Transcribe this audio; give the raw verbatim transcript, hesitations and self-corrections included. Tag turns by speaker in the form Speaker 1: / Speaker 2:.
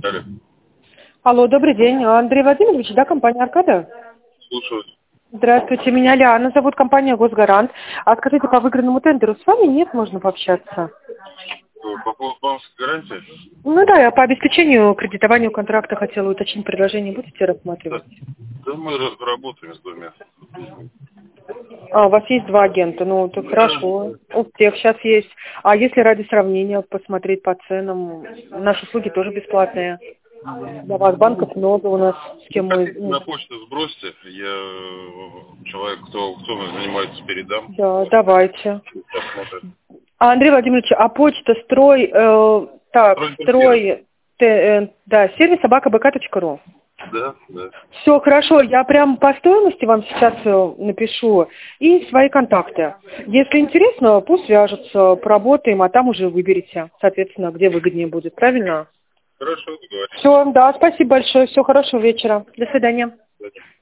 Speaker 1: Алло.
Speaker 2: Алло, добрый день. Андрей Владимирович, да, компания «Аркада»?
Speaker 1: Слушаю.
Speaker 2: Здравствуйте, меня Лиана зовут, компания «Госгарант». А скажите, по выигранному тендеру с вами нет, можно пообщаться?
Speaker 1: По поводу банковской гарантии?
Speaker 2: Ну да, я по обеспечению кредитованию контракта хотела уточнить предложение. Будете рассматривать?
Speaker 1: Да, да мы ра- работаем с двумя.
Speaker 2: А, у вас есть два агента, ну, это хорошо. У всех сейчас есть. А если ради сравнения посмотреть по ценам, наши услуги тоже бесплатные. Для вас банков много у нас, с кем мы...
Speaker 1: Хотите, на почту сбросьте, я э, человек, кто, кто занимается, передам.
Speaker 2: Да, давайте.
Speaker 1: Посмотрим.
Speaker 2: А, Андрей Владимирович, а почта строй, э, так,
Speaker 1: Строй
Speaker 2: строй, т, э, да, сервис собака бэ ка точка ру.
Speaker 1: Да, да.
Speaker 2: Все, хорошо, я прям по стоимости вам сейчас э, напишу и свои контакты. Если интересно, пусть свяжутся, поработаем, а там уже выберете, соответственно, где выгоднее будет, правильно?
Speaker 1: Хорошо, договорились.
Speaker 2: Все, да, спасибо большое, всего хорошего вечера. До свидания.
Speaker 1: До свидания.